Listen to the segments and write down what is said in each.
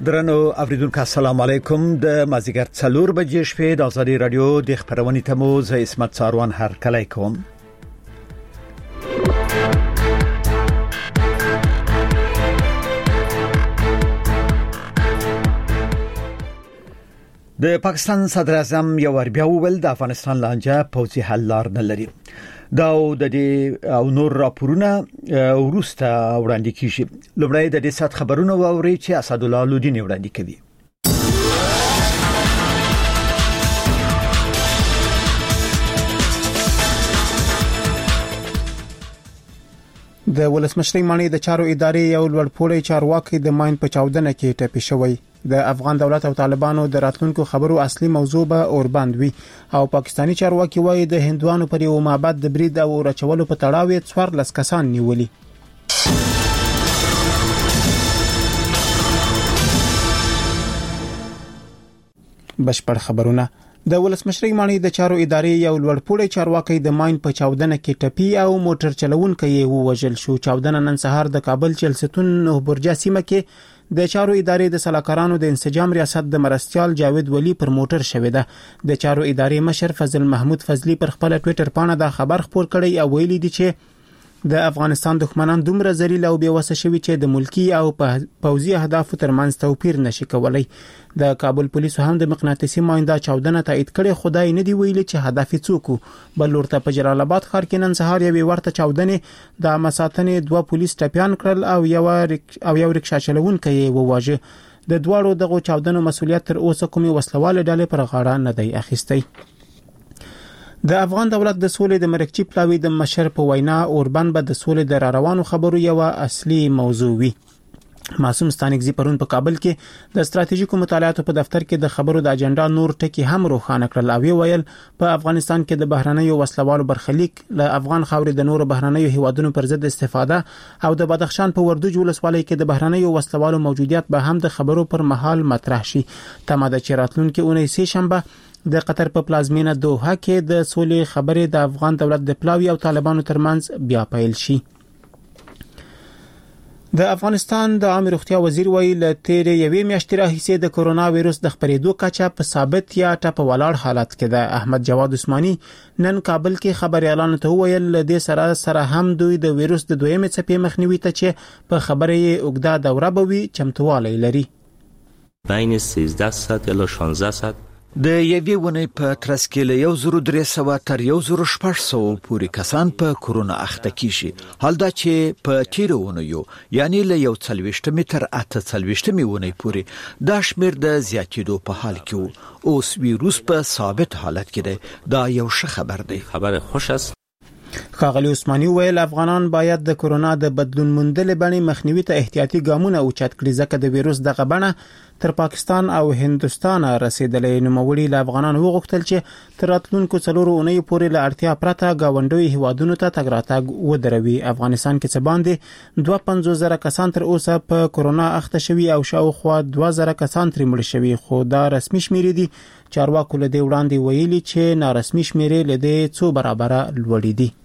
درنو اوریدونکو السلام علیکم د مازیګر 4 بجې شپې د ازادي رادیو د خبرونې تمو ز اسمت ساروان هر کله کوم. د پاکستان صدر اعظم یو ور بیا وویل د افغانستان لانجه پوځي حل لار نه لري. دا د دې او نور راپورونه ورسته وړاندې کیږي. لومړی د دې سات خبرونه واوري چې اسد الله لودین وړاندې کوي. د ولسمشری مانی د چارو ادارې یو لوړپوړی چارواکي د ماین په چاودنه کې ټپي شوی. د افغان دولت او طالبانو د راتلونکو خبرو اصلي موضوع به اوربند وي او پاکستانی چارواکي وایي د هندوانو پر یو معبد د برید او رچولو په تړاو 14 کسان نیولي. بشپړ خبرونه. د ولسمشری مانی د چارو ادارې یو لوړپوړی چارواکي د ماین په چاودنه کې ټپي او موټر چلوونکی یې ووژل شو. چاودنه نن سهار د کابل چلستون نوح برجه سیمه کې د چارو ادارې د سلاکارانو د انسجام ریاست د مرستيال جاوید ولی پر موټر شوې ده. د چارو ادارې مشر فضل محمود فضلی پر خپل ټوئیټر باندې دا خبر خپور کړی او ویلي دی چې د افغانستان دښمنان دومره ذلیل او بې وسه شوي چې د ملکی او پوځي اهدافو ترمنځ توپیر نشي کولای. د کابل پولیسو هم د مقناطیسي ماینده چاودنه تایید کړي. خدای نه دی ویلي چې هدف څوک بل ورته په جلال آباد ښار کې نن سهار یو ورته چاودنه د مساتنې 2 پولیس ټپيان کړل او یو رکشا چلوونکی وواژه. د دوړو دغه چاودنو مسولیت تر اوسه کومي وسلواله ډلې پر غاړه نه دی اخیستی. د افغان دولت د سولې د مرکچی پلاوی د مشر په وینا اوربند به د سولې د روانو خبرو یو اصلي موضوع وي. معصوم ستانکزی پرون په کابل کې د ستراتیژیکو مطالعاتو په دفتر کې د خبرو د اجنډا نور ټکی هم روښانه کړل او ویل په افغانستان کې د بهرنیو وسلوالو برخلیک له افغان خاورې د نور بهرنیو هیوادونو پر ضد استفاده او د بدخشان په وردوج ولسوالۍ کې د بهرنیو وسلوالو موجودیت به هم د خبرو پر مهال مطرح شي. تماده چې راتلونکي اونۍ سه شنبه د قطر په پلازمینه دوحه کې د سولې خبرې د افغان دولت د پلاوی او طالبانو ترمنځ بیا پیل شي. د افغانستان د عامه روغتیا وزیر ویل له تیرې یوې میاشتې راهیسې د کرونا وایروس د خپرېدو کچه په ثابت یا ټپ ولاړ حالت کې ده. احمد جواد عثماني نن کابل کې خبريالانو ته ویل د سره هم دوی د وایروس د دویمې څپې مخنیوي ته چې په خبرې اوږده دوره بوي چمتووالی لري. بین 13 ساعت الی 16 ساعت د یوې ونې په ترڅ کې له 1300 تر 1600 پورې کسان په کرونا اخته کیږي. حال دا چې په تیرو ونیو یعنی له 40 متر 48 ونې پورې دا شمیر د زیاتېدو په حال کې وو. اوس ویروس په ثابت حالت کې دی. دا یو ښه خبر دی. خبر خوش است. ښاغلی عثماني ویل افغانان باید د کرونا د بدلون موندل باندې مخنیوي ته احتیاطي ګامونه اوچت کړي ځکه د وایروس دغه بڼه تر پاکستان او هندوستان رسیدلې. نوموړي له افغانانو وغوښتل چې تر راتلونکو 4 اونۍ پورې له اړتیا پرته گاونډي هیوادونو ته تګ راتګ ودروي. افغانستان کې څه باندې 250,000 کسان تر اوسه په کرونا اخته شوي او شاوخوا 2000 کسان تر مړ شوي خو دا رسمي شمیر دي. چارواکو له دې وړاندې ویلي چې نارسمي شمیرې له دې 2 برابره لوړې دي.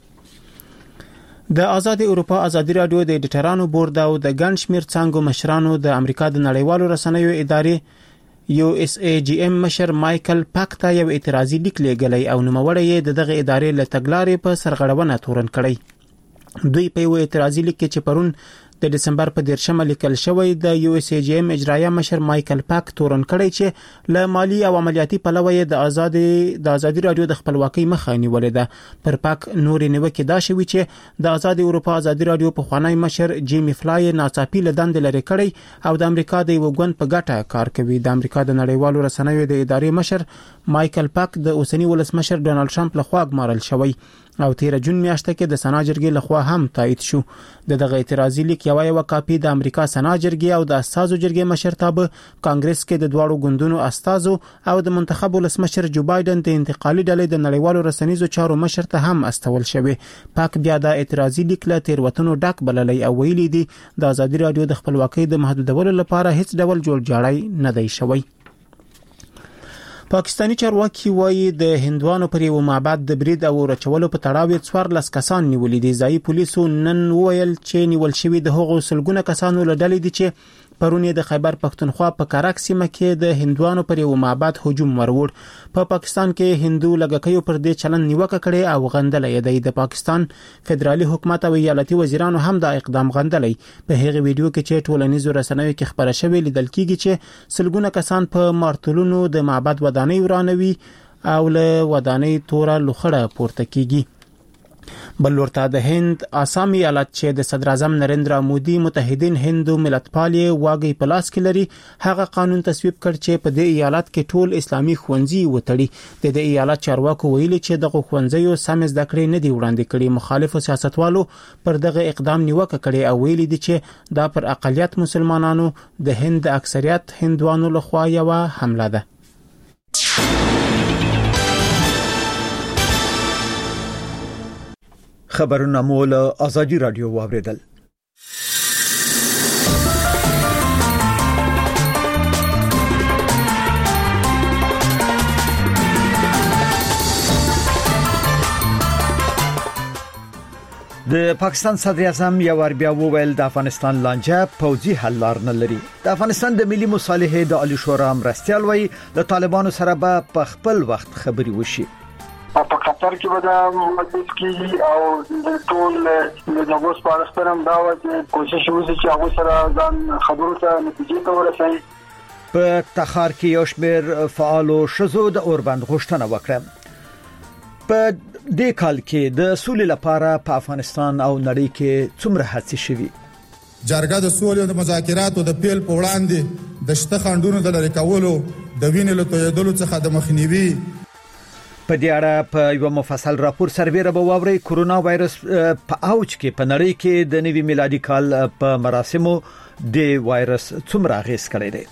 د آزاد اروپا ازادي رادیو د ایډیټرانو بورډ او د ګڼ شمیر څنګه مشرانو د امریکا د نړیوالو رسنیو ادارې USAGM مشر مایکل پاک ته یو اعتراضي لیک لیږلی او نوموړی د دغه ادارې له تګلارې په سرغړونه تورن کړی. دوی په یو اعتراضي لیک کې چې پرون د دسمبر په 10 لیکل شوی د USAGM اجرایه مشر مایکل پاک تورن کړی چې له مالی او عملیاتي پلوه د آزادي رادیو د خپلواکۍ مخه نیولې ده. پر پاک نورې نیوکې دا شوی چې د آزاد اروپا آزادي رادیو په خوانی مشر جیمی فلای ناڅاپي لدند لري کړی او د امریکا د یو ګوند په ګټه کار کوي. د امریکا د نړیوالو رسنیو د ادارې مشر مایکل پاک د اوسنی ولسمشر ډونالد ټرمپ لخوا ګمارل شوی او 13 جون میاشته کې د سنا جرګې لخوا هم تایید شو. دغه اعتراضي لیک یو کاپی د امریکا سنا جرګې او د اساسو جرګې مشرتابه کانګرس کې د دواړو ګوندونو استازو او د منتخب ولسمشر جو بایدن د انتقالي ډلې د نړیوالو رسنیزو چارو مشر ته هم استول شوی. پاک بیا د اعتراضي لیک له تیروتنو ډک بللی او ویلي دي د آزادي رادیو د خپلواکۍ د محدودولو لپاره هیڅ ډول جوړجاړی نه دی شوی. پاکستانی چارواکي وایي د هندوانو پر یو معبد د برید او رچولو په تړاو 14 کسان نیولې دي. ځایي پولیسو نن ویل چې نیول شوی د هغو سلګونه کسانو له ډلې دي چې پرون د خیبر پښتونخوا په کارک سیمه کې د هندوانو پر یو معبد هجوم ورور. په پاکستان کې هندو لګکیو پر دې چلن نیوکه کړې او غندلې دی. د پاکستان فدرالي حکومت او ایالتي وزیرانو هم دا اقدام غندلې. په هغه ویډیو کې چې ټولنیزو رسنیو کې خبره شوې لیدل کېږي چې سلګونه کسان په مارتولونو د معبد ودانۍ ورانوي او له ودانۍ توره لوخړه پورته کیږي. بل ورته د هند آسام ایالت چې د صدر اعظم نریندرا مودي متحدین هندو ملتپالي واګي پلاس کې لري هغه قانون تصویب کړ چې په دې ایالت کې ټول اسلامي ښوونځي وتړي. د ایالت چارواکو ویلي چې دغه ښوونځیو سم زده کړې نه دی وړاندې کړي. مخالفو سیاستوالو پر دغه اقدام نیوکه کړې او ویلي دي چې دا پر اقلیت مسلمانانو د هند اکثریت هندوانو لخوا یو حمله ده. خبرونه مول آزادی رادیو واوریدل. د پاکستان صدر اعظم یو بیا وویل د افغانستان لانجه پوځي حل لار نه لري. د افغانستان د ملي مصالحې د عالی شورا مرستیال وایي د طالبانو سره به په خپل وخت خبري وشي. په قطر کې به دا مجلس کې او د ټول د نوښت پارسترم دا وځي کوشش وکړي چې هغه سره ځان خبرو ته نتیجې ته ورسوي. په تخار کې یو شمېر فعالو شزو د اوربند غوښتنه وکړه. په دې کال کې د سولې لپاره په افغانستان او نړۍ کې څومره هڅې شوي. جرګه د سولې او د مذاکراتو د پیل په وړاندې د شته خنډونو د لری کولو د وینې له تویدلو څخه د مخنیوي په دې اړه په یو مفصل راپور سربېره به واوري. کورونا وایرس په اوج کې په نړۍ کې د نوي میلادي کال په مراسمو د وایرس څومره اغیز کړی دی.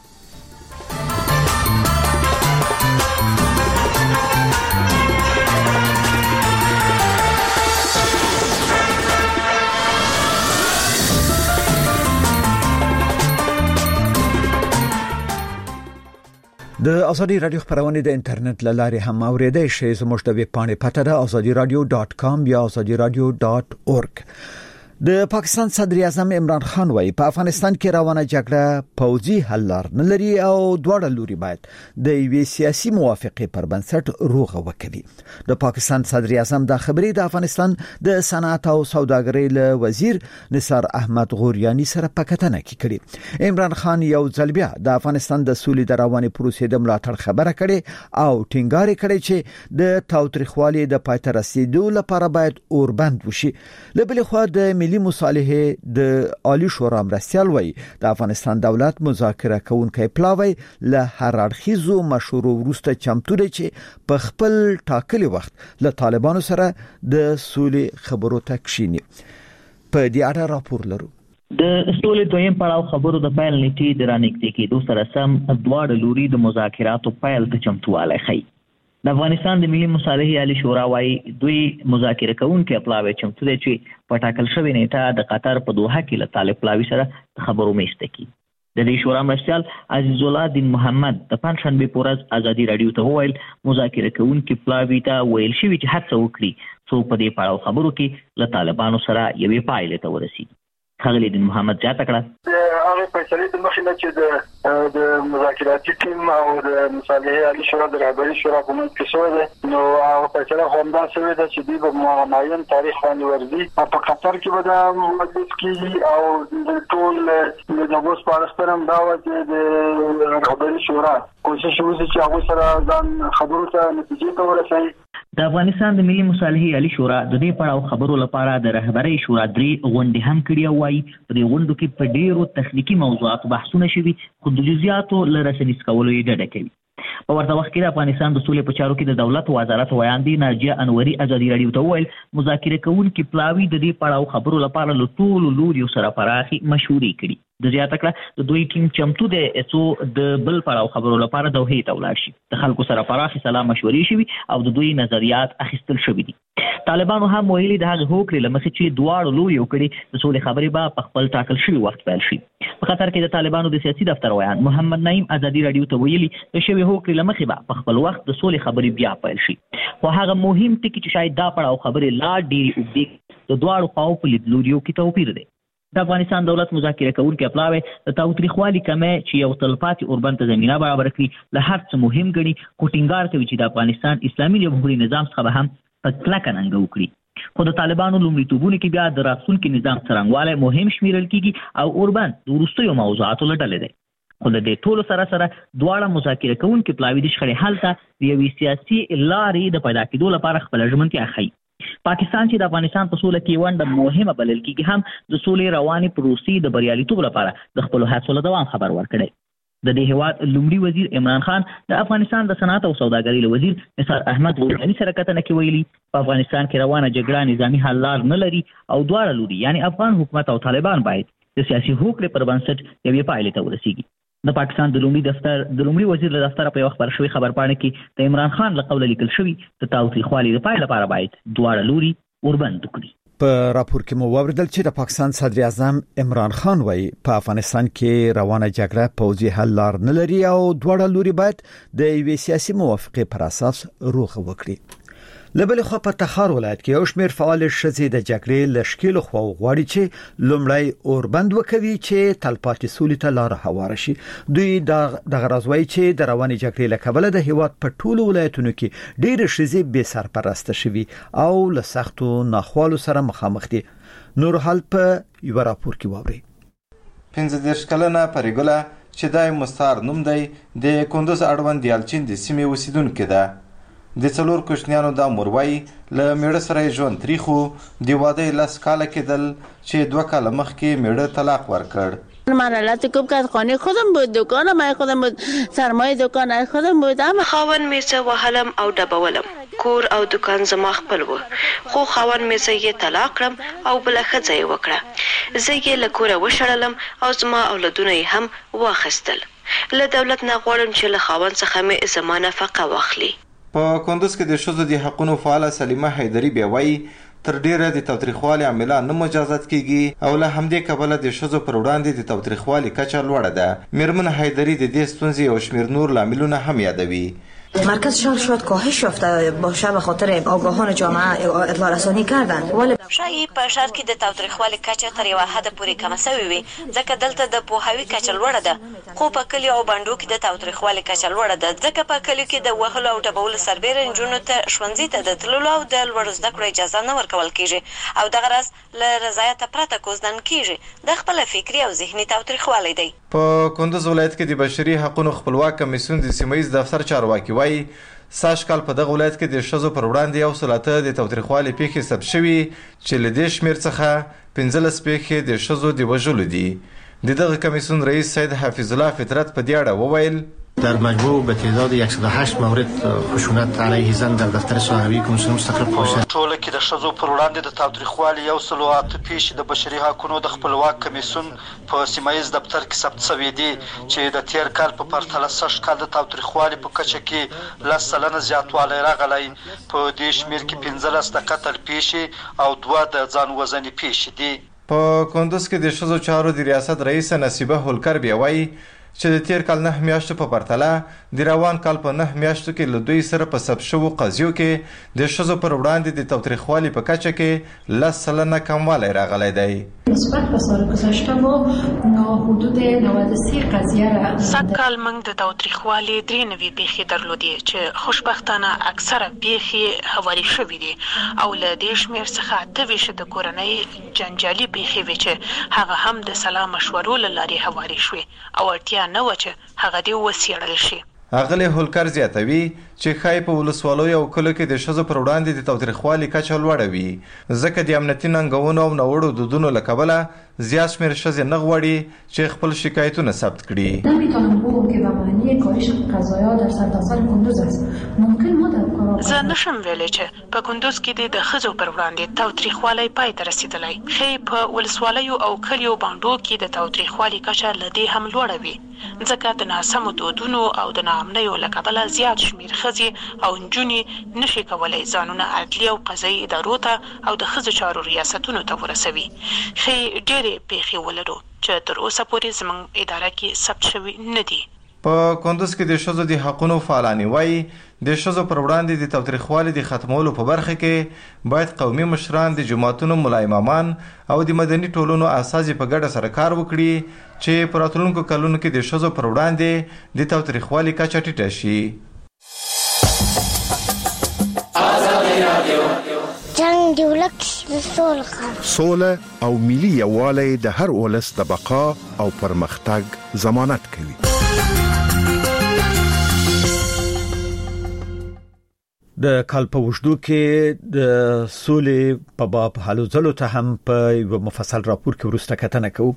د ازادي رادیو خبرونه د انټرنیټ لارې هم اوریدئ شئ. زموږ د ویب پاڼې پته ده azadiradio.com یا azadiradio.org. د پاکستان صدر اعظم عمران خان وايي په افغانستان کې روانه جګړه پوځي حل لار نه لري او دواړه لوري باید د یوې سیاسي موافقې پر بنسټ روغه وکړي. د پاکستان صدر اعظم د خبرې د افغانستان د صنعت او سوداګرۍ له وزیر نثار احمد غوریانی سره په کتنه کې کړي. عمران خان یو ځل بیا د افغانستان د سولې د روانې پروسې د ملاتړ خبره کړي او ټینګار کړي چې د تاوتریخوالي د پاتې رسیدو لپاره باید اوربند وشي. لبل خو د ملي مصالحې د عالی شورا مرستیال وایي د افغانستان دولت مذاکره کوونکی پلاوی له هر اړخیزو مشورو وروسته چمتو دی چې په خپل ټاکلي وخت له طالبانو سره د سولې خبرو ته کښیني. په دې اړه راپور لرو. د سولې دویم پړاو خبرو د پیل نیټې د رانیږدې کېدو سره سم دواړه لوري د مذاکراتو پیل ته چمتوالی ښیي. د افغانستان د ملي مصالحې عالی شورا وايي دوی مذاکره کوونکي پلاوی چمتو دي چې په ټاکل شوی نیټه د قطر په دوحه کې له طالب پلاوی سره خبرو میشته کی. د دې شورا مرستیال عزیز الله دین محمد د پنځشنبه په ورځ ازادي رادیو ته وویل مذاکره کوونکي پلاوی ته ویل شوی چې هڅه وکړي څو په دې پړاو خبرو کې له طالبانو سره یوې پایلې ته ورسیږي. خغلی دین محمد زیاته کړه هغه فیصله د مخې نه چې د مذاکراتي ټیم او د مصالحې عالی شورا د رهبري شورا په منځ کې شوې ده نو هغه فیصله هم دا شوې ده چې د معین تاریخ باندې ورځي. په قطر کې به دا مجلس کې او د ټول د نوښت پارسترم دا وځي د رهبري شورا کوشش وکړي چې هغه سره ځان خبرو ته نتیجې ته ورسوي. د افغانستان د ملي مصالحې عالی شورا د دې پړاو خبرو لپاره د رهبري شورا 3 غونډې هم کړې او وايي په دې غونډو کې په ډېرو تخنیکی موضوعاتو بحثونه شوي خو د جزئیاتو له رسنیز کولو یې ډډه کوي. په ورته وخت کې د افغانستان د سولې په چارو کې د دولت وزارت ویاندې ناجیه انوري ازادي رادیو ته وویل مذاکره کوونکي پلاوی د دې پړاو خبرو لپاره له ټولو لوريو سره پراخي مشورې کړي. د زیاته کړه د دوی ټیم چمتو دی چې د بل پړاو خبرو لپاره دوحې ته ولاړ شي. د خلکو سره پراخي سلام مشورې شوي او د دوی نظریات اخیستل شوي دي. طالبانو هم ویلي د هغه هوکړې لمخې چې دواړو لوريو کړي د سولې خبرې به په خپل ټاکل شوي وخت پیل شي. په قطر کې د طالبانو د سیاسي دفتر ویان محمد نعیم ازادي رادیو ته ویلي د شوي هوکړې لمخې به په خپل وخت د سولې خبرې بیا پیل شي. خو هغه مهم ټکی چې شاید دا پړاو خبرې لا ډېرې اوږدې د دواړو خواو په لیدلوریو کې توپیر دی. د افغانستان دولت مذاکره کوونکي پلاوی د تاوتریخوالي کمه چې یو تلپاتې اوربند ته زمینه برابر کړي له هر څه مهم ګڼي خو ټینګار کوي چې د افغانستان اسلامي جمهوریت نظام څخه به هم په کلکه ننګه وکړي خو د طالبانو لومړیتوبونو کې بیا د راتلونکي نظام څرنګوالی مهم شمیرل کیږي او اوربند د وروستیو موضوعاتو له ډلې دی خو د دې ټولو سره دواړه مذاکره کوونکي پلاوي د شخړې حل ته د یوې سیاسي لارې د پیدا کېدو لپاره خپله ژمنتیا ښیي پاکستان چې د افغانستان په سوله کې ونډه مهمه بلل کېږي هم د سولې روانې پروسې د بریالیتوب لپاره د خپلو هڅو له دوام خبر ورکړی د دې هېواد لومړي وزیر عمران خان د افغانستان د صنعت او سوداګرۍ له وزیر نثار احمد غورجاني سره کتنه کې ویلي په افغانستان کې روانه جګړه نظامي حل لار نه لري او دواړه لوري یعنی افغان حکومت او طالبان باید د سیاسي هوکړې پر بنسټ یوې پایلې ته ورسیږي د پاکستان د لومړي وزیر له دفتره په یو خبر شوی خبرپاڼه کې د عمران خان له قوله لیکل شوي د تاوتریخوالي د پای لپاره باید دواړه لوري اوربند وکړي په راپور کې مو واوریدل چې د پاکستان صدر اعظم عمران خان وایي په افغانستان کې روانه جګړه پوځي حل لار نه لري او دواړه لوري باید د یوې سیاسي موافقې پر اساس روغه وکړي لبل خو په تخار ولایت کې یو شمېر فعال ښځې د جګړې لشکېلو خو غواړي چې لومړی اوربند وکوي چې تلپاتې سولې ته لار هواره شي دوی د غرضوي چې د رواني جګړې له کبله د هیواد په ټولو ولایتونو کې ډېر ښځې بې سرپرسته شوي او له سختو ناخوالو سره مخامخ دي نور حال په یو راپور کې واوري 15 کلنه پریګله چې دای مستار نوم دی د کندوز اړوند یالچین د سیمې اوسیدونکې ده د څلور کوچنیانو د مروي له میړه سره ژوند تریخو دی واده لاس کاله کېدل چې 2 کال مخکې میړه طلاق ورکړ مرحلات کوب که خانه خودم بود دکانم خودم بود سرمایه دکان خودم بود اما خاون میزه وهلم او ډبولم کور او دکان زما خپل و خو خاون میزه یې طلاق کړم او بل ښځه یې وکړه زه یې له کوره وشړلم او زما اولادونه یې هم واخیستل له دولت نه غواړم چې له خاون څخه مې زما نفقه واخلي په کندوز کې د ښځو د حقوقو فعاله سلیمه حیدري بیا وایي تر ډیره د تاوتریخوالي عاملان نه مجازات کیږي او له همدې کبله د ښځو پر وړاندې د تاوتریخوالي کچه لوړه ده میرمن حیدري د دې ستونزې او شمیر نور لاملونه هم یادوي مرکز شهر شاید کاهش یافته باشه به خاطر آگاهان جامعه اطلاع رسانی کردن ولی شاید په شهر کې د تاوتریخوالي کچه تر یوه حد پورې کمه شوې وي ځکه دلته د پوهاوي کچه لوړه ده خو په کلیو او بانډو کې د تاوتریخوالي کچه لوړه ده ځکه په کلیو کې د وهلو او ډبولو سربیره نجونو ته ښوونځي ته د تللو او د لوړو زده کړو اجازه نه ورکول کیږي او دغه راز له رضایته پرته کوزدن کیږي د خپل فکري او ذهني تاوتریخوالي دی په کندوز ولایت کې د بشري حقوقو خپلواک کمیسیون د سیمایي دفتر چارواکي وایي ساش کال په دغه ولایت کې د ښځو پر وړاندې یو سلاته د تاوتریخوالي پیښې ثبت شوي چې له دې شمیر څخه 15 پیښې د ښځو د وژلو دي د دغه کمیسیون رئیس سید حفیظ الله فطرت په دې اړه وویل در مجموع به تعداد 108 مورد خشونت علیه زن در دفتر صحوی کمیسیون مستقل پوښتنه ټول کې د ښځو پر وړاندې د تاوتریخوالي یو سلو اته پیښې د بشري حقوقو د خپلواک کمیسیون په سیمایي دفتر کې ثبت شوي دي چې د تیر کال په پرتله 60 کال د تاوتریخوالي په کچه کې 10% زیاتوالی راغلی په دې شمیر کې 15 د قتل پیښې او 2 د ځان وژنې پیښې دي په کندوز کې د ښځو چارو د ریاست رئیس نصیبه هولکر بیا وایي چې د تیر کال 9 میاشتو په پرتله د روان کال په 9 میاشتو کې له دوی سره په ثبت شوو قضیو کې د ښځو پر وړاندې د تاوتریخوالي په کچه کې 10% کموالی راغلی دی نسبت به سال گذشته ما حدود 93 قضیه را سږ کال موږ د تاوتریخوالي 93 پیښې درلودې چې خوشبختانه اکثره پیښې هواري شوي دي او له دې شمېر څخه 28 د کورنۍ جنجالي پیښې وې چې هغه هم د سلا مشورو له لارې هواري شوې او اړتیا نه و چې هغه دې وڅېړل شي اغلی هولکر زیاتوي چې ښایي په ولسوالیو او کلیو کې د ښځو پر وړاندې د تاوتریخوالي کچه لوړه وي ځکه د امنیتي ننګونو او ناوړو دودونو له کبله زیات شمېر ښځې نه غواړي چې خپل شکایتونه ثبت کړي نمیتونم بگم که به معنی کاهش قضایا در سرتاسر کندوز است ممکن ما در زه نشم ویلی چې په کندوز کې د ښځو پر وړاندې تاوتریخوالی پای ته رسېدلی ښایي په ولسوالیو او کلیو بانډو کې د تاوتریخوالي کچه له دې هم لوړه وي ځکه د ناسمو دودونو او د ناامنیو له کبله زیات شمېر ښځې او نجونې نشي کولی ځانونه عدلي او قضایي ادارو ته او د ښځو چارو ریاستونو ته ورسوي ښایي ډېرې پیښې ولرو چې تر اوسه پورې زموږ اداره کې ثبت شوي نه دي په کندوز کې د ښځو د حقونو فعالانې وایي د ښځو پر وړاندې د تاوتریخوالي د ختمولو په برخه کې باید قومي مشران د جماعتونو ملا امامان او د مدني ټولنو اساسي په ګډه سره کار وکړي چې په راتلونکو کلونو کې د ښځو پر وړاندې د تاوتریخوالي کچه ټیټه شي. جنگ دی ولک سوله او ملي یووالی د هر ولس د بقا او پرمختګ ضمانت کوي. د کال په وشدو کې د سولې په باب هلو ځلو ته هم په یو مفصل راپور کې ورسته کتنه کوو.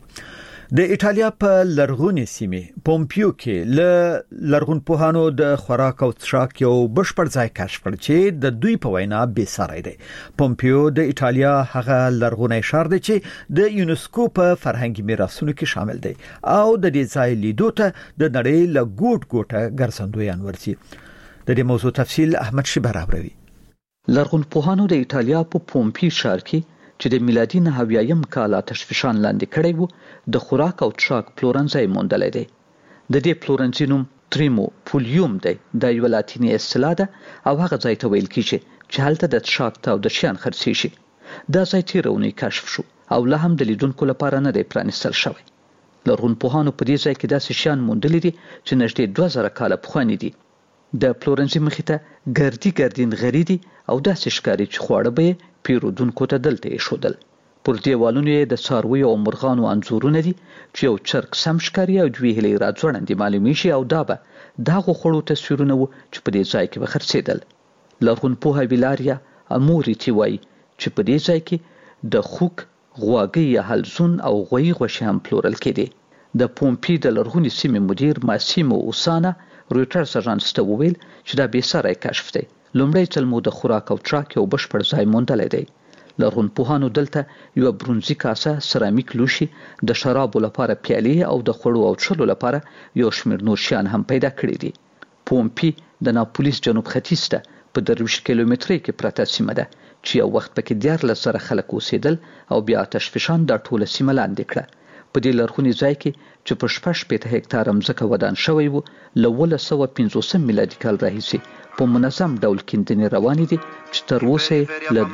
د ایټالیا په لرغونې سیمه پومپیو کې ل لرغون پوهانو د خوراک او څښاک یو بشپړ ځای کشف کړ چې د دوی په وینا بې ساری دی. پومپیو د ایټالیا هغه لرغونی ښار دی چې د یونسکو په فرهنګي میراثونو کې شامل دی او د دې ځای لیدو ته د نړۍ له ګوټ ګوټه ګرځندویان ورځي. د دې موضوع تفصیل احمد شبر راوړي. لرغون پوهانو د ایټالیا په پومپی ښار کې چې د میلادي 900یم کال تشفشان لاندې کړی وو د خوراک او څښاک پلورنځي موندلې دی. د دې پلورنځي نوم تریمو پولیوم دی. د یو لاتینی اصطلاح ده او هغه ځای ته ویل کیږي چې هلته د څښاک او د شیان خرڅي شي. دا ځای تیرونی کشف شو او له هم د لیدونکو لپاره نه دی پرانیستل شوی. لرغون پوهانو په دې ځای کې داسې شیان موندلې دي چې نږدې 2000 کاله پخواني دي. د پلورنځي مخې ته ګردین غری دي او داسې ښکاري چې خواړه به پیرودونکو ته دلته ایښودل. پر دیوالونو یې د څارویو او مرغانو انځورونه دي چې یو چرګ سم ښکاري او دوی هلې راځوړندې معلومیږي او دا به دغه خوړو تصویرونه وو چې په دې ځای کې به خرڅېدل. لرغون پوهه ویلاریا اموریتی وایي چې په دې ځای کې د خوک، غواګۍ، حلزون او غویي غوښې هم پلورل کېدې. د پومپی د لرغونې سیمې مدیر ماسیمو اوسانا رویټرز اژانس ته وویل چې دا بې ساری کشف دی. لومړی ځل مو د خوراک او څښاک یو بشپړ ځای موندلی دی. لرغون پوهانو دلته یو برونزي کاسه، سرامیک لوښي، د شرابو لپاره پیالې او د خوړو او څښلو لپاره یو شمېر نور شیان هم پیدا کړي دي. پومپی د ناپولیس جنوب ختیځ ته په 23 کیلومترۍ کې پرته سیمه ده چې یو وخت پکې 14,000 خلک اوسېدل او بیا تشفشان دا ټوله سیمه لاندې کړه. په دې لرغوني ځای کې چې په 60 هکتاره ځمکه ودان شوی وو له 1950 میلادي کال راهیسې په منظم ډول کیندنې روانې دي چې تر اوسه له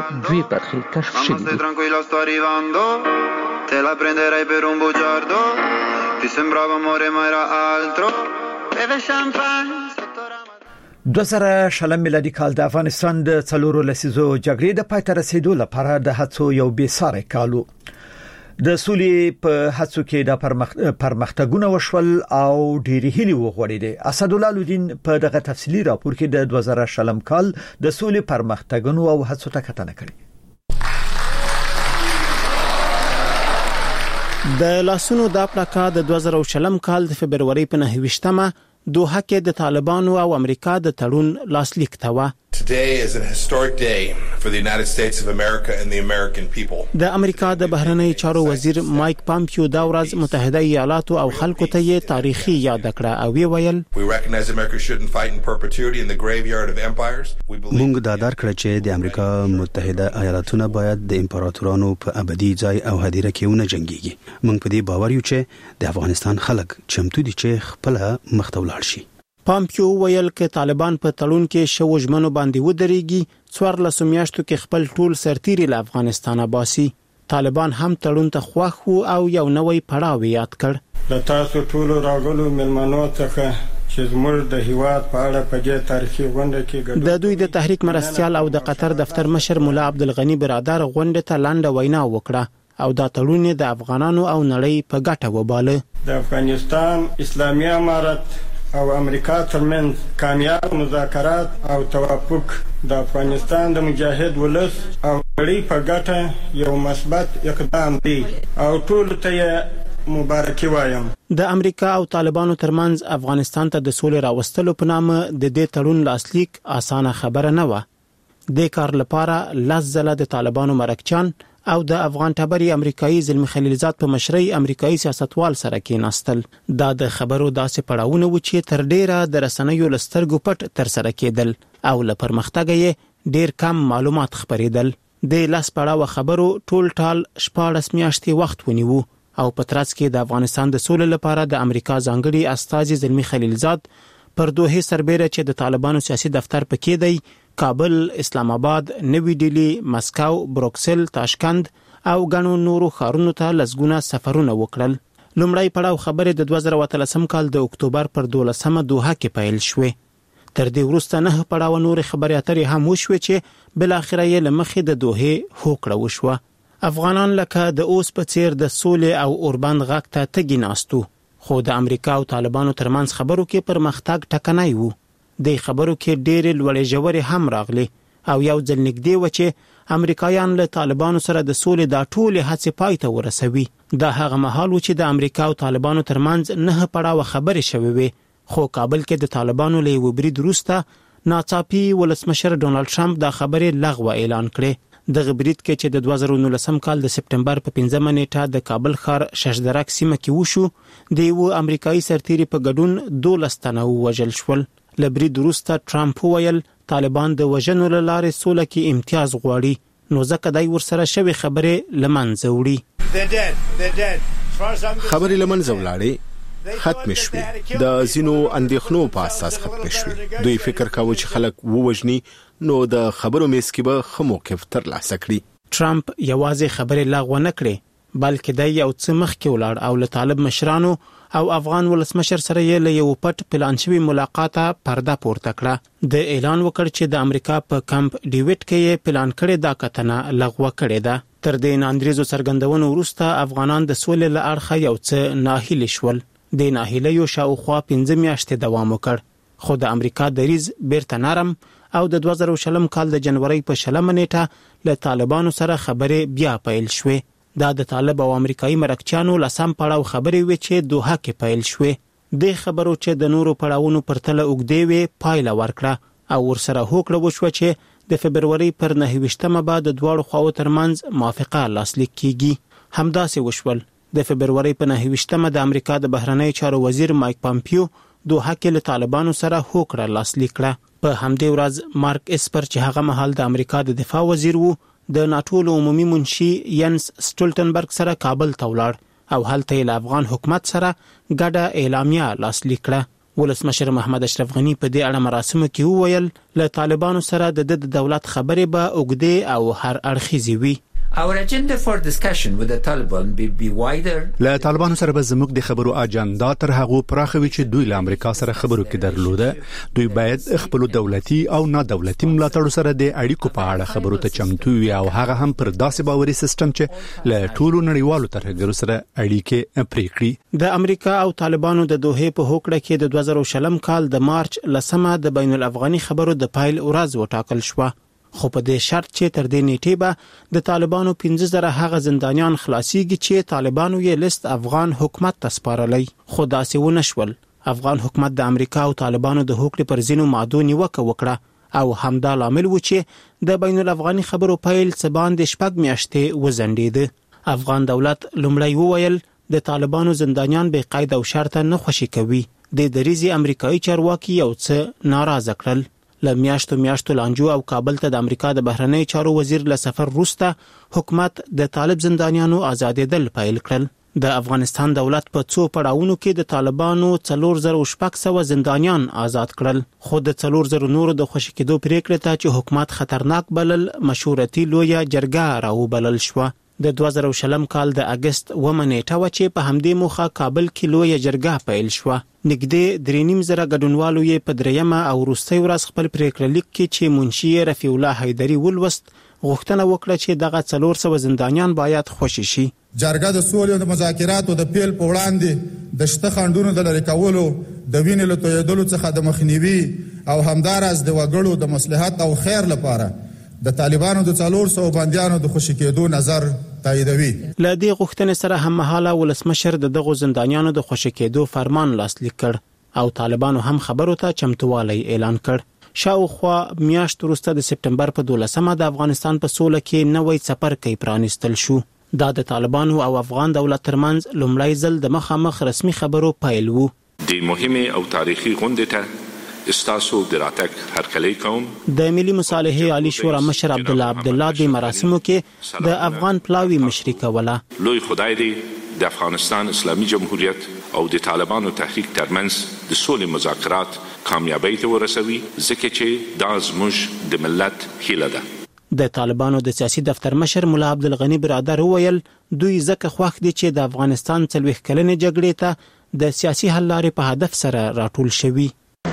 3 برخې کشف شوي دي. شلم میلادي کال د افغانستان د 4 لسیزو جګړې د پای ته رسیدو لپاره د هڅو یو بې ساری کالو. د سولې په هڅو کې د پرمختګونه وشول او ډېری هلي وغوړېدې. اسدالله الدین په دغه تفصیلی راپور کې د 2000 شلم کال د سولې پرمختګونو او هڅو ته کتنه کړې. د لاسونو دا پلاکا د 2000 شلم کال د فبرवरी په 29مه دوحه کې د طالبانو او امریکا د تړون لاسلیک ته و. Today is a historic day for the United States of America and the American people. د امریکا د بهرنی چارو وزیر مایک پامپیو دا ورځ متحده ایالاتو او خلکو ته یې تاریخي یاد کړه او ویل We recognize America shouldn't fight in perpetuity in the graveyard of empires. موږ دا درک کړ چې د امریکا متحده ایالاتونه باید د امپراتورانو په ابدي ځای او هدیره کې ونه جنگيږي. موږ په دې باور یو چې د افغانستان خلک چمتو دي چې خپل مخ ته ولاړ شي. پامپیو ویل چې طالبان په تړون کې شو ژمنو باندې ودرېږي 14 میاشتو کې خپل ټول سرتیري له افغانستانه باسي. طالبان هم تړون ته خوښ وو او یو نوې پړاو یاد کړ. د تاسو ټول راغلو ملمنو څخه چې زموږ د هیواد په اړه په دې تاریخي غونډه کې د دوی د تحریک مرستيال او د قطر دفتر مشر مولا عبدالغنی برادر غونډه ته لاندې وینا وکړه او دا تړون د افغانانو او نړۍ په ګټه وباله. د افغانستان اسلامي امارت او امریکا ترمنځ کامیاب مذاکرات او توافق د افغانستان د مجاهد ولس او نړۍ په ګټه یو مثبت اقدام دی او ټول ته مبارکي وایم. د امریکا او طالبانو ترمنځ افغانستان ته د سولې راوستلو په نامه د دې تړون لاسلیک اسانه خبره نه و. د کار لپاره لزله د طالبانو مرکچان او د افغان ټبري امریکایي زلمی خلیلزاد په مشرۍ امریکایي سیاستوال سره کېناستل. دا د خبرو داسې پړاوونه و چې تر ډیره د رسنیو لسترګو پټ تر سره کېدل او له پرمختګ یې ډیر کم معلومات خبرېدل. د لاس پړاو خبرو ټول ټال 14 میاشتې وخت ونیو او په ترڅ کې د افغانستان د سولې لپاره د امریکا ځانګړي استازي زلمی خلیلزاد پر دوه سربېره چې د طالبانو سیاسي دفتر پکې دی کابل، اسلام آباد، نوی ډیلی، مسکو، بروکسل، تاشکند او غنو نورو ښارونو ته لسګونه سفرونه وکړل. لومړی پړاو خبرې د 2013 کال د اکتوبر پر 12 دوحه کې پیل شوې. تر دې وروسته 9 پړاو نور خبرې اترې هم وشوې چې بل اخر یې لمخې د دوحه هوکړه وشوه. افغانان لکه د اوس په څیر د سولې او اوربند غږ ته تګی ناستو، خو د امریکا او طالبانو ترمنځ خبرو کې پرمختګ ټکنی وو. د خبرو کې ډېرې لوړې ژورې هم راغلي او یو ځل نږدې و چې امریکایان له طالبانو سره د سولې دا ټولې هڅې پای ته ورسوي. دا هغه مهال و چې د امریکا او طالبانو ترمنځ 9 پړاو خبرې شوې وې، خو کابل کې د طالبانو له یو برید وروسته ناڅاپي ولسمشر ډونالد ټرمپ دا خبرې لغوه اعلان کړې. دغه برید کې چې د 2019 کال د سپټمبر په 15 نیټه د کابل ښار ششدرک سیمه کې وشو، د یو امریکایي سرتیري په ګډون 12 تنه ووژل شول. له برید وروسته ټرمپ وویل طالبان د وژنو له لارې سوله کې امتیاز غواړي، نو ځکه دای ورسره شوی خبرې لمنځه وړي. خبرې لمنځه ولاړې ختم شوې، د زینو اندېښنو په اساس ختم شوې. دوی فکر کاوه چې خلک ووژني نو د خبرو میز کې به ښه موقف ترلاسه کړي. ټرمپ یوازې خبرې لغوه نه کړې، بلکې د یو څه مخکې ولاړ او له طالب مشرانو او افغان ولسمشر سره یې له یو پټ پلان شوی ملاقاته پرده پورته کړه. د اعلان وکړ چې د امریکا په کمپ ډیویډ کې یې پلان کړی دا کتنه لغوه کړې ده. تر دې ناندریزو څرګندونو وروسته افغانان د سولې له اړخه یو څه ناهیلي شول. د ناهیلیو شاوخوا 15 میاشتې دوام وکړ، خو د امریکا دریځ بیرته نرم او د 2020 کال د جنوري په 20 نیټه له طالبانو سره خبرې بیا پیل شوې. دا د طالب او امریکایي مرکچیانو لسم پړاو خبرې وې چې دوحه کې پیل شوې. د خبرو چې د نورو پړاوونو پرتله اوږدې وې پایله ورکړه او ورسره هوکړه وشوه چې د فبروري پر 9 بعد د دواړو خواو ترمنځ موافقه لاسلیک کیږي. همداسې وشول. د فبروري په 9 د امریکا د بهرنی چارو وزیر مایک پامپیو دوحه کې له طالبانو سره هوکړه لاسلیک کړه. په همدې ورځ مارک اسپر چې هغه مهال د امریکا د دفاع وزیر وو د ناتو عمومي منشي ینس سټولټنبرګ سره کابل ته ولاړ او هلته یې له افغان حکومت سره ګډه اعلامیه لاسلیک کړه. ولسمشر محمد اشرف غنی په دې اړه مراسمو کې وویل له طالبانو سره د دولت خبرې به اوږدې او هر اړخیزې وي. Our agenda for discussion with the Taliban will be wider. له طالبانو سره به زموږ د خبرو اجنډا تر هغه پراخه وي چې دوی له امریکا سره خبرو کې درلوده. دوی باید خپل دولتي او نه دولتي ملاتړ سره د اړیکو په اړه خبرو ته چمتو وي او هغه هم پر داسې باوري سیستم چې له ټولو نړیوالو ترهګرو سره اړیکې پرې کړي. د امریکا او طالبانو د دوحه په هوکړه کې د 2020 کال د مارچ 10 د بین الافغاني خبرو د پایل ورځ وټاکل شوه، خو په دې شرط چې تر دې نیټې به د طالبانو 15,000 هغه زندانیان خلاصيږي چې طالبانو یې لیست افغان حکومت ته سپارلی، خو داسې ونه شول. افغان حکومت د امریکا او طالبانو د هوکړې پر ځینو مادو نیوکه وکړه او همدا لامل و چې د بین الافغاني خبرو پیل څه باندې 6 میاشتې وزندید. افغان دولت لومړی وویل د طالبانو زندانیان به قید او شرط نه خوشي کوي. د دریزي امریکایي چارواکي یو څه ناراضه کړل. له میاشتو لانجو او کابل ته د امریکا د بهرنی چارو وزیر له سفر وروسته حکومت د طالب زندانیانو آزادېدل پیل کړل. د افغانستان دولت په څو پړاوونو کې د طالبانو 4600 زندانیان آزاد کړل، خو د 400 نورو د خوشي کېدو پریکړه ته چې حکومت خطرناک بلل مشورتي لویه جرګه راوبلل شوه. د 2020 کال د اگست 9 نیټه و چې په همدې موخه کابل کې لویه جرګه پیل شوه. نږدې 3.5 ګډونوالو یې په دریمه او وروستۍ ورځ خپل پریکړه لیک کې چې منشي رفیع الله حیدری ولوست غوښتنه وکړه چې دغه 400 زندانیان باید خوشي شي. جرګه د سولې او د مذاکراتو د پیل په وړاندې د شته خنډونو د لرې کولو، د وینې له تویېدلو څخه د مخنیوي او همداراز د وګړو د مصلحت او خیر لپاره د طالبانو د 400 بندیانو د خوشي کېدو نظر تاییدوي. له دې غوښتنې سره هم مهاله ولسمشر دغه زندانیانو د خوشي کېدو فرمان لاسلیک کړ او طالبانو هم خبرو ته چمتووالی اعلان کړ. شاوخوا میاشت وروسته د سپټمبر په 12 د افغانستان په سوله کې نوې څپرکی پرانیستل شو. دا د طالبانو او افغان دولت ترمنځ لومړی ځل د مخامخ رسمي خبرو پیل وو. د مهمه او تاریخي غونډې ته استاسو دراتک هرکلی کوم. د ملي مصالحې عالی شورا مشر عبدالله د مراسمو کې د افغان پلاوی مشري کوله. لوی خدای دې د افغانستان اسلامي جمهوریت او د طالبانو تحریک ترمنځ د سولې مذاکرات کامیابی ته ورسوي ځکه چې دا زموږ د ملت هیله ده. د طالبانو د سیاسي دفتر مشر مولا عبدالغنی برادر وویل دوی ځکه خوښ دي چې د افغانستان 40 کلنې جګړې ته د سیاسي حل لارې په هدف سره راټول شوي.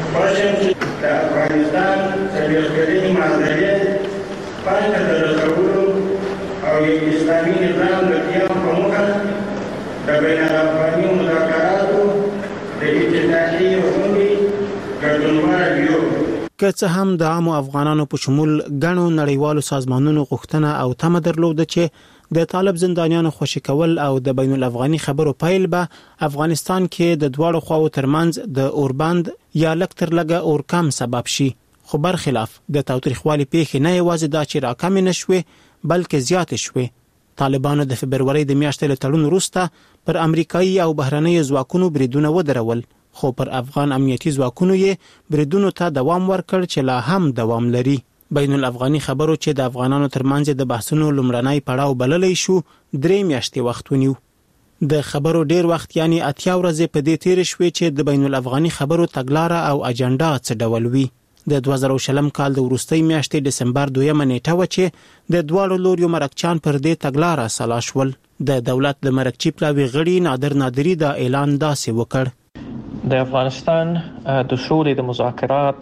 د افغانستان 40 کلنې معادلې پای ته د رسولو او یو اسلامي نظام د قیام په موخه د بین الافغاني مذاکراتو د افتتاحي غونډې ګډونوال یو. که څه هم د عامو افغانانو په شمول ګڼو نړیوالو سازمانونو غوښتنه او تمه درلوده چې د طالب زندانیانو خوشي کول او د بین الافغاني خبرو پیل به افغانستان کې د دواړو خواو ترمنځ د اوربند یا لکتر لګه اورکم سبب شي، خو برخلاف د تاوتریخوالي پیښې نه یوازې دا چې راکم نشوي بلکې زیات شوي. طالبانو د فبروري د میاشتې له تړون وروسته پر امریکایي او بهرنۍ ځواکونو بریدونه ودرول، خو پر افغان امنیتي ځواکونو یې بریدونو ته دوام ورکړ چې لا هم دوام لري. بین الافغاني خبرو چې د افغانانو ترمنځ د بحثونو لومړنی پړاو بللی شو 3 میاشتې وخت ونیو. د خبرو ډیر وخت یعنی 80 ورځې په دې تیر شوې چې د بین الافغاني خبرو تګلاره او اجنډا څه ډول وي. د 2020 کال د وروستۍ میاشتې دسمبر 2 نیټه و چې د دواړو لوریو مرکچان پر دې تګلاره سلا شول. د دولت د مرکچی پلاوی غړي نادر نادری دا اعلان داسې وکړ: د افغانستان د سولې د مذاکرات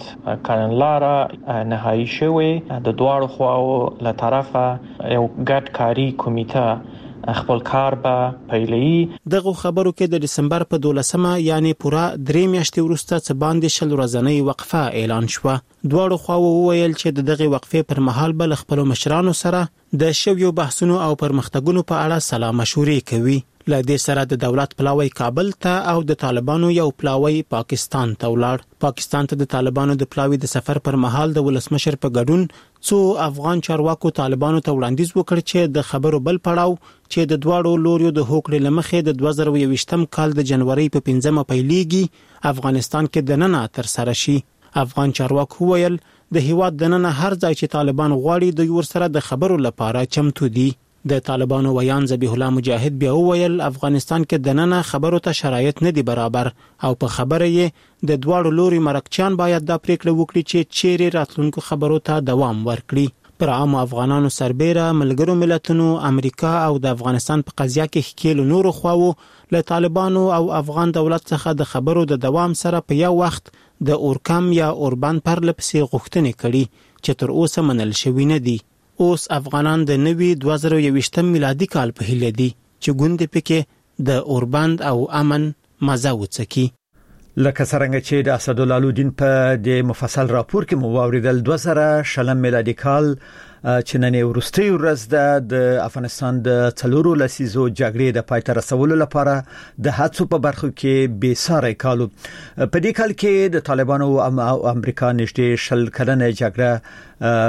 کړنلاره نهایی شوی د دواړو خواو له طرفه یو ګډ کاری کمیټه خپل کار به پیلوي. دغه خبرو کې د دسمبر په 12مه یعنی پورا 3 میاشتې وروسته څه باندې 10 ورځې وقفه اعلان شوه. دواړو خواو وویل چې د دغه وقفې پر مهال به خپل مشرانو سره د شویو بحثونو او پرمختګونو په اړه سلا مشورې کوي. له دې سره د دولت پلاوی کابل ته او د طالبانو یو پلاوی پاکستان ته ولاړ. پاکستان ته د طالبانو د پلاوی د سفر پر مهال د ولسمشر په ګډون څو افغان چارواکو طالبانو ته وړاندیز وکړ چې د خبرو بل پړاو چې د دواړو لوریو د هوکړې لمخې د 2021 کال د جنوري په 15مه پیلېږي افغانستان کې دننه تر سره شي. افغان چارواکو ویل د هیواد دننه هر ځای چې طالبان غواړي دوی ورسره د خبرو لپاره چمتو دي. د طالبانو ویان ذبیح الله مجاهد بیا وویل افغانستان کې دننه خبرو ته شرایط نه دي برابر او په خبره یې د دواړو لوري مرکچیان باید دا پریکړه وکړي چې چیرې راتلونکو خبرو ته دوام ورکړي. پر عامو افغانانو سربېره ملګرو ملتونو امریکا او د افغانستان په قضیه کې ښکېلو نورو خواو له طالبانو او افغان دولت څخه د خبرو د دوام سره په یو وخت د اورکم یا اوربند پرلپسې غوښتنې کړي چې تر اوسه منل شوي نه دي. اوس افغانان د نوي 2021 میلادي کال په هیله دي چې ګوندې پکې د اوربند او امن مزه وڅکي. لکه څنګه چې د اسدالله الدین په د مفصل راپور کې مو واوریدل 2020 میلادي کال چې نن وروستۍ ورځ د افغانستان د 4 لسیزو جګړې د پای ته رسولو لپاره د هڅو په برخه کې بې ساري کالو. په دې کال کې د طالبانو او امریکا نږدې 20 کلنه جګړه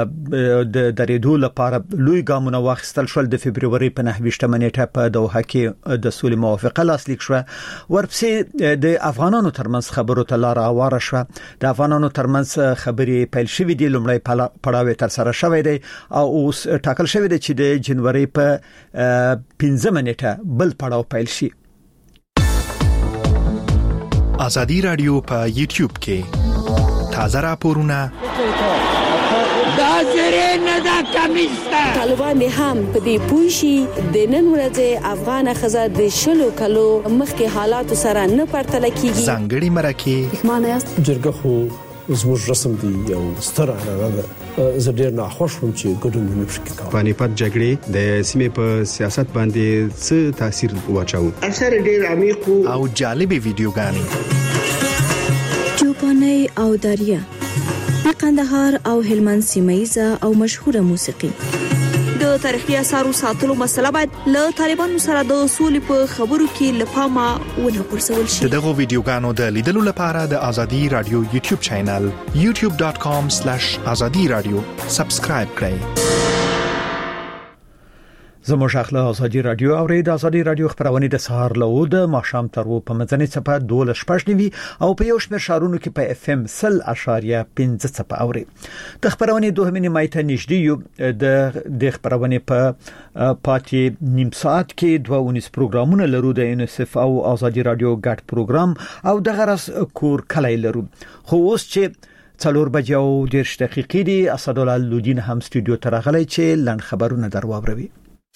د درېدو لپاره لوی ګامونه واخیستل شول. د فبرवरी په 9 نیټه په دوحه کې د سولې موافقه لاسلیک شوه. ورپسې د افغانانو ترمنځ خبرو ته لار هواره شوه. د افغانانو ترمنځ خبرې پیل شوې دي. لومړی پړاو تر سره شوی دی او اوس ټاکل شوی دی چې د جنوري په 15 نیټه بل پړاو پیل شي. ازادي رادیو په یوټیوب کې تازه راپورونه طالبان هم په دې پوښي د نن ورځې افغان خزه د شلو کلو مخکې حالات سره نه پرتل کیږي. ځانګړي مرکه معنی جرګه خو زموږ رسم دی یو ستر عنعنه ده. زه ډیر ناخوښ وم چې ګډون نه پکې کوم. پانیپت جګړې د سیمې په سیاست باندې څه تاثیر واچاو؟ اثر ډیر عمیق او جالبې ویډیوګانې چوپاني او داریا قندهار او هلمند سیمایزه او مشهوره موسیقي. د تاریخي اثارو ساتلو مسله باید له طالبانو سره د اصول په خبرو کې لپاره ونه پرسول شي. دغه ویډیوګانو د لیدلو لپاره د ازادي رادیو یوټیوب چینل youtube.com/azadi radio سبسکرایب کړئ. زموږ اخله ازادي رادیو او د ازادي رادیو خبرونه د سهار له د ماښام تر په مدني صفه 12:15 او په یو شمېر شهرونو کې په FM 100.5 صفه اوري د خبرونه دوه منې مایته نږدې یو د خبرونه په پاتې نیم ساعت کې 2 پروګرامونه لرو د NSF او ازادي رادیو ګډ پروګرام او د غرس کور کلی لرو خو اوس چې 4 بجې او 10 دقیقې دی اسدالله لودین هم استودیو ته راغلی چې لن خبرونه درواوروي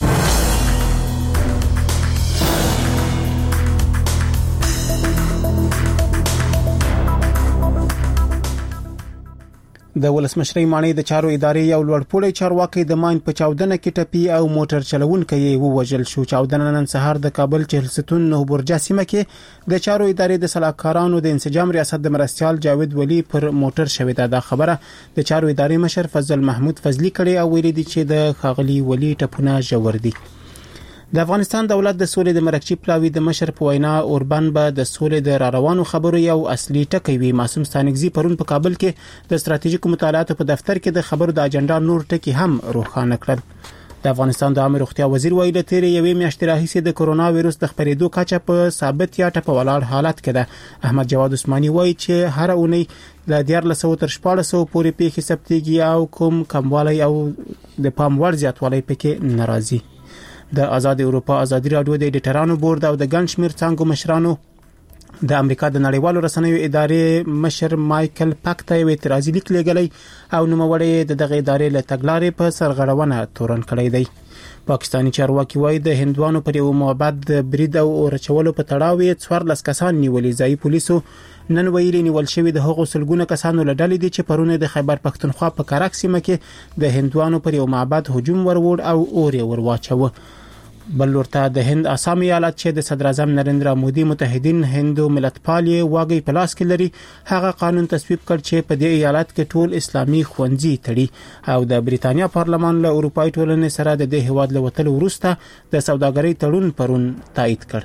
د ولسمشرۍ مانې د چارو ادارې یو لوړپوړی چارواکي د ماین په چاودنه کې ټپي او موټر چلوونکی ووژل شو. چاودنه نن سهار د کابل چهلستون نه برجا سیمه کې د چارو ادارې د صلاحکارانو د انسجام ریاست د مرستيال جاوید ولی پر موټر شوې ده. د خبره د چارو ادارې مشر فضل محمود فضلی کړي او ویلي دي چې د خاغلی ولی ټپونه ژور دي. د افغانستان دولت د سولې د مرکزي پلاوی د مشر په وینا اوربان به د سولې د روانو خبرو یو اصلي ټکی وي. معصوم ستانګزي پرون په کابل کې د ستراتیژیکو مطالعاتو په دفتر کې د خبرو د اجنډا نور ټکی هم روښانه کړل. د افغانستان د عامه روغتیا وزیر ویل تیرې یوې میاشتې راهیسې د کرونا وایروس د خپرېدو کچه په ثابت یا ټپه ولاړ حالت کې ده. احمد جواد عثماني وایي چې هر اونۍ له 1400 تر 1400 پورې پیښې ثبتېږي او کوم کموالی او د پام وړ زیاتوالی پکې ناراضي. د آزاد اروپا ازادي رادیو د ایډیټرانو بورډ او د ګنشمیر څنګه مشرانو د امریکا د نړیوالو رسنیو ادارې مشر مايكل پاک ته یو اعتراضي لیک لګلای او نوموړی د دغه ادارې له تګلارې په سرغړونه تورن کړی دی. پاکستانی چارواکي وایي د هندوانو پر یو معبد د برید او اورچولو په تړاو 14 کسان نیولې. ځای پولیسو نن ویلي نیول شوی د هغو سلګونه کسانو له ډلې دي چې پرونه د خیبر پختونخوا په کارک سیمه کې د هندوانو پر یو معبد هجوم ورور او اور ورواچوه. بل ورته د هند آسام ایالت چې د صدر اعظم نریندرا مودي متحدین هندو ملتپالي واګي پلاس کې لري هغه قانون تصویب کړ چې په دې ایالت کې ټول اسلامي خوندزي تړي او د بریتانیا پارلمان له اروپאי ټولنې سره د دې هواد له وتلو وروسته د سوداګرۍ تړون پرون تایید کړ.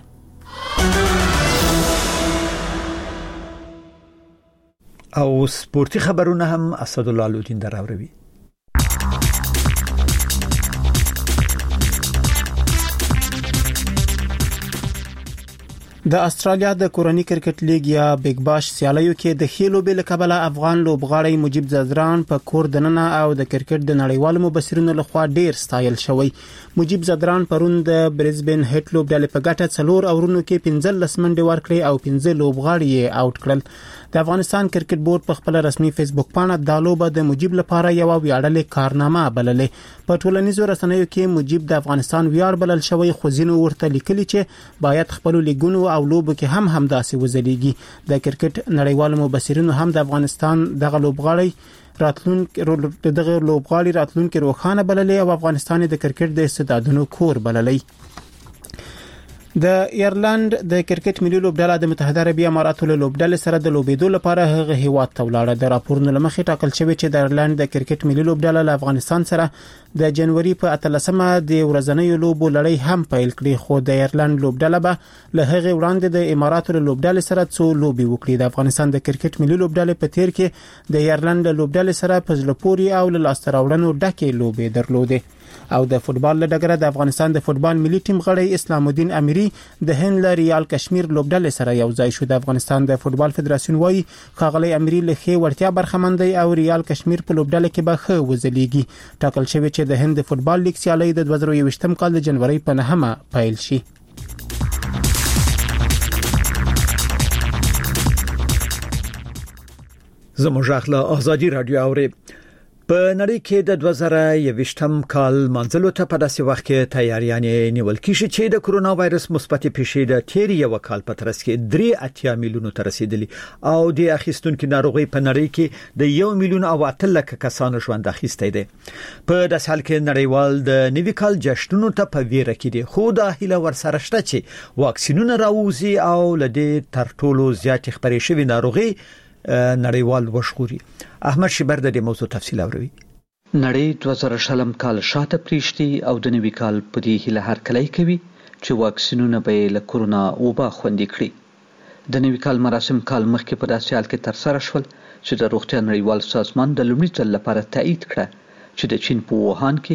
او سپورتي خبرونه هم اسدالله لودین دراوروي. د استرالیا د کورنی کرکټ لیګ یا بیگ باش سیالیو کې د خېلو بل کبله افغان لوبغاړی مجيب زدران په کور دننه او د کرکټ د نړیوالو مبصرینو لخوا ډیر ستایل شوی. مجيب زدران پرون د برزبن هټ لوب ډلې په ګټه 4 اورونو کې 15 منډې ورکړې او 15 لوبغاړي یې آوټ کړل. د افغانستان کرکټ بورډ په خپل رسمي فیسبوک باندې د لوبه د مجيب لپاره یو ویاړلې کارنامه بللې. په ټولنیزو رسنیو کې مجيب د افغانستان ویاړ بلل شوی خو ځینو ورته لیکلي چې باید خپل لیګونو او لوبو کې هم داسې وزلیږي. د کرکټ نړیوالو مبصرینو هم د افغانستان دغه لوبغاړي راتلونکي روښانه بللې او افغانستان د کرکټ د استعدادونو کور بللې. د ایرلند د کرکټ ملي لوبډله د متحده عربی اماراتو له لوبډلې سره د لوبېدو لپاره هغه هیواد ته ولاړه. د راپورونو لمخې ټاکل شوی چې د ایرلند د کرکټ ملي لوبډله له افغانستان سره د جنوري په 13مه د ورځنیو لوبو لړۍ هم پیل کړي خو د ایرلند لوبډله به له هغه وړاندې د اماراتو له لوبډلې سره څو لوبي وکړي. د افغانستان د کرکټ ملي لوبډلې په تیر کې د ایرلند لوبډلې سره په ځلپوري او له لاستراوړنو ډکه لوبي درلوده. او د فوتبال لډګره د افغانستان د فوتبال ملي ټیم غړی اسلام الدین اميري د هند له ریال کشمیر لوبډلې سره یو ځای شو. د افغانستان د فوتبال فدراسیون وایي خاغلی اميري له خې ورتیا برخمندي او ریال کشمیر په لوبډلې کې به خو وزلیږي. ټاکل شوی چې د هند د فوتبال لیګ سیالي د 2023م کال د جنوري په 9مه پیل شي. زموږ اخله ازادي رادیو اوري په نړۍ کې د 2021م کال منځلو ته په داسې وخت کې تیاریانې نیول کیږي چې د کرونا وایرس مثبت پیښې د تیر یو کال په ترڅ کې 3.8 میلیونو ته رسیدلی او د اخیستونکو ناروغي په نړۍ کې د 1 میلیون او 8 لک کسانو ژوند اخیستی دی. په داسې حال کې نړیوال د نوي کال جشنونو ته په ویره کې دي خو د هیله ورسره شته چې واکسینونه راوځي او لدې تر ټولو زیات خبرې شوی ناروغي نړیوال وشخوري. احمد شبر د دې موضوع تفصیل اوري. نړۍ 2020 کال شاته پریشتي او د نوي کال په دې هیله هر کله کوي چې واکسینونه به له کرونا وبا خوندي کړي. د نوي کال مراسم کال مخکې په داسې حال کې تر سره شول چې د روغتیا نړیوال سازمان د لومړي ځل لپاره تایید کړه چې د چین په ووهان کې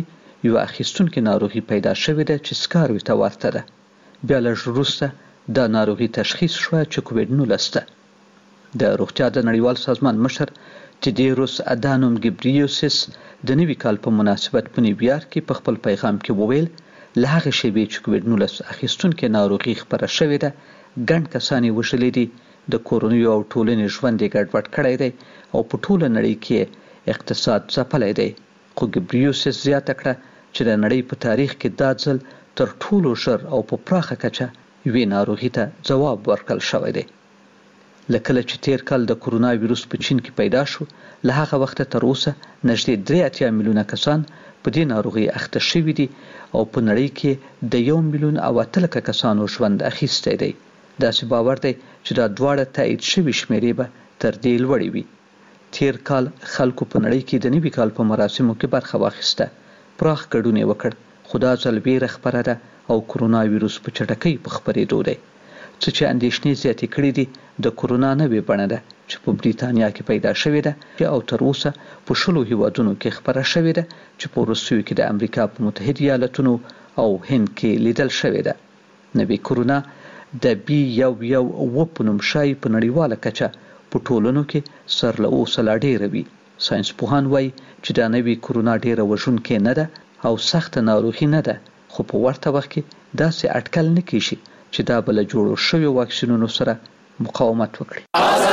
یو اخیستونکو ناروغي پیدا شوې ده چې سکاروي ته ورته ده. بیا لږ وروسته دا ناروغي تشخیص شوه چې کوویډ-19 ده. د روغتیا د نړیوال سازمان مشر تیدروس ادانوم ګبریوسس د نوي کال په مناسبت په نیویارک کې په خپل پیغام کې وویل له هغه شیبې چې کوویډ-19 اخیستونکو ناروغي خپره شوې ده ګڼ کسان یې وژلي دي، د کورنیو او ټولنې ژوند یې ګډوډ کړی دی او په ټوله نړۍ کې اقتصاد ځپلی دی. خو ګبریوسس زیاته کړه چې د نړۍ په تاریخ کې دا ځل تر ټولو ژر او په پراخه کچه یوې ناروغي ته ځواب ورکړل شوی دی. له کله چې تیر کال د کرونا ویروس په چین کې پیدا شو، له هغه وخته تر اوسه نږدې 3 میلیونه کسان په دې ناروغي اخته شوي دي او په نړۍ کې د 1 میلیون او 8 کسانو ژوند اخیستی دی. داسې باور دی چې دا دواړه تایید شوي شمیرې به تر دې لوړې وي. تیر کال خلکو په نړۍ کې د نوي کال په مراسمو کې برخه واخیسته، پراخ ګډون یې وکړ، خو دا ځل ویره خپره ده او کرونا ویروس په چټکۍ په خپرېدو دی. څه چې اندېښنې زیاتې کړې دي د کرونا نوې بڼه ده چې په بریتانیا کې پیدا شوې ده او تر اوسه په 10 هیوادونو کې خپره شوې ده چې په وروستیو کې د امریکا په متحده ایالاتونو او هند کې لیدل شوې ده. نوې کرونا د B117 په نوم شایي په نړیواله کچه په ټولنو کې سر له اوسه لا ډېره وي. ساینس پوهان وایي چې دا نوې کرونا ډېره وژونکې نه ده او سخته ناروغي نه ده، خو په ورته وخت کې داسې اټکل نه کیږي چې دا بل جوړو شوی واکسینونو سره مقاومت وکړي.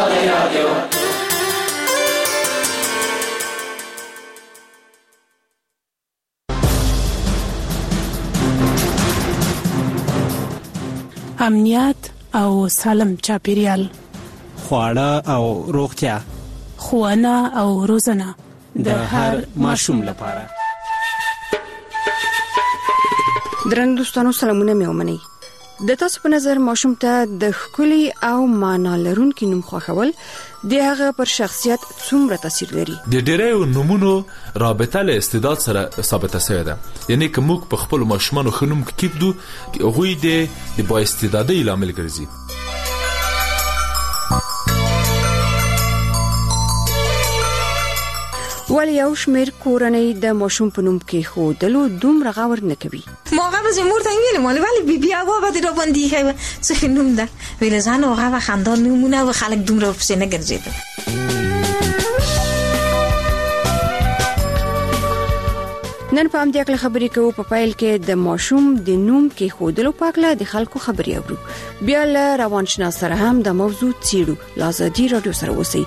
امنیت او سالم چاپیریال، خواړه او روغتیا، ښوونه او روزنه د هر ماشوم لپاره. درنو دوستانو سلامونه مې ومنئ. د تاسو په نظر ماشوم ته د ښکلي او معنا لرونکي نوم خوښول د هغه پر شخصیت څومره تاثیر لري؟ د ډېرو نومونو رابطه له استعداد سره ثابته شوې ده. یعنی که موږ په خپل ماشومانو ښه نوم کېږدو، هغوی د با استعدادۍ لامل ګرځي. ولی یو شمیر کورنۍ د ماشوم په نوم کې خودلو دومره غور نه کوي. ما هغه به مور ته ویل مال ولی بیا هغه به را باندې څه نوم ده ویل ځان هغه خندان نومونه و خلک دومره پسې نه ګرځیدل. نن په همدې اړه خبرې کوو. په پایل کې د ماشوم د نوم کې خودلو په اړه د خلکو خبرې اورو. بیا له روانشناس سره هم د موضوع څیړو. لازدي رادیو سره اوسئ.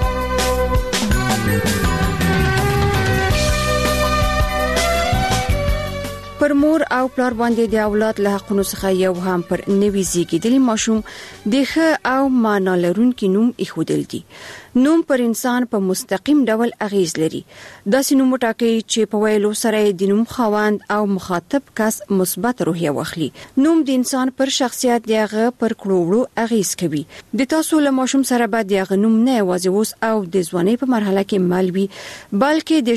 پر مور او پلار باندې د اولاد له حقونو څخه یو هم پر نوي زیږیدلي ماشوم د ښه او معنا لرونکي نوم ایښودل دي. نوم پر انسان په مستقیم ډول اغیز لري. داسې نوم وټاکئ چې په ویلو سره د نوم خاوند او مخاطب کس مثبت روحیه واخلي. نوم د انسان پر شخصیت دغه پر کړوړو اغیز کوي. د تاسو له ماشوم سره به دغه نوم نه یوازې اوس او د ځوانۍ په مرحله کې مالوي، بلکې د